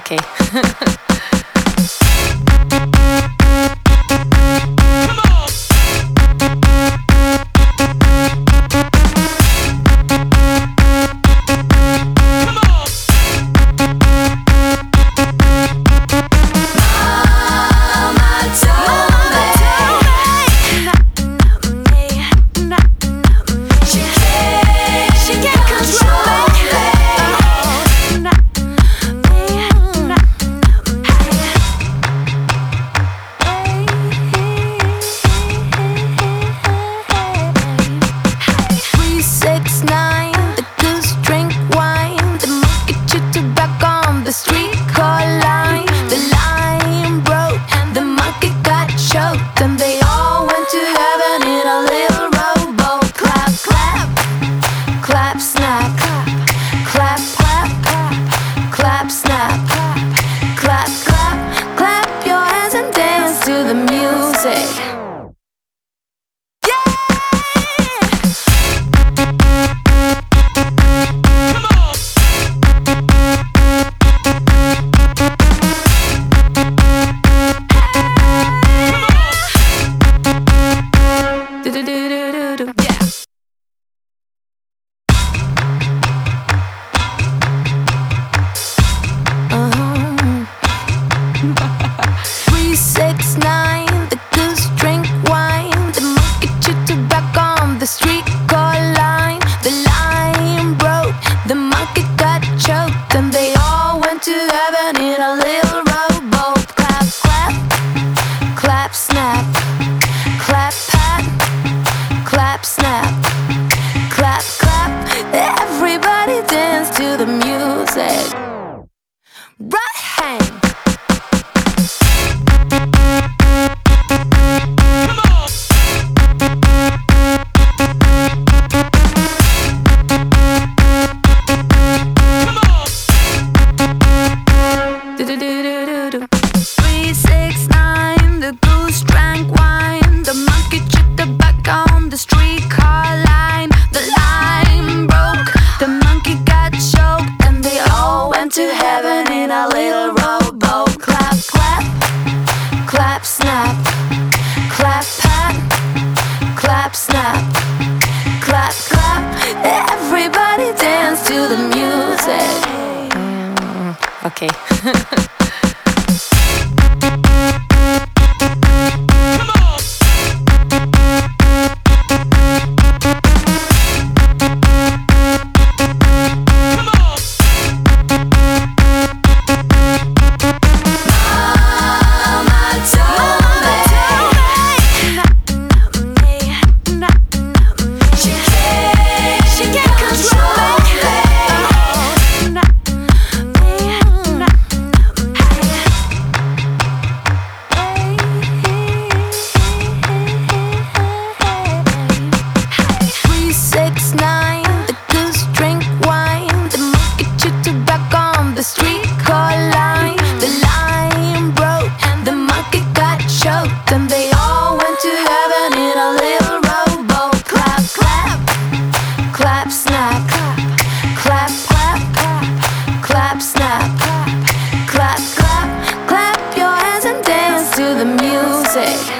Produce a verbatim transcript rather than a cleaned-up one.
Okay. Then they all went to heaven in a little rowboat. Clap, clap, clap, snap, clap, clap, clap, snap, clap, clap, clap your hands and dance to the music. Six nine, the goose drink wine, the monkey chewed tobacco on the streetcar line. The line broke, the monkey got choked, and they all went to heaven in a little rowboat. Clap, clap, clap, snap, clap, pat, clap, snap, clap, clap. Everybody dance to the music. Right hand. Three, six, nine, the goose drank wine, the monkey chewed tobacco on the streetcar line. The line broke, the monkey got choked, and they all went to heaven in a little rowboat. Clap, clap, clap, snap, clap, pat, clap, snap, clap, clap. Everybody dance to the music. Okay. Then they all went to heaven in a little rowboat. Clap, clap, clap, snap, clap, clap, clap, snap, clap, clap, clap your hands and dance to the music.